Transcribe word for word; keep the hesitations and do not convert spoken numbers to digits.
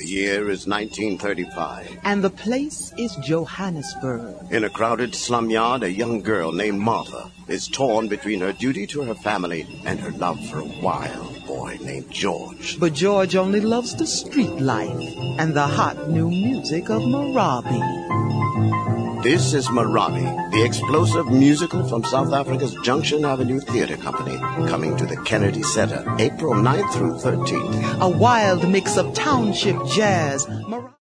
The year is nineteen thirty-five. And the place is Johannesburg. In a crowded slum yard, a young girl named Martha is torn between her duty to her family and her love for a wild boy named George. But George only loves the street life and the hot new music of Marabi. This is Marabi, the explosive musical from South Africa's Junction Avenue Theatre Company, coming to the Kennedy Center, April ninth through thirteenth. A wild mix of township jazz. Mar-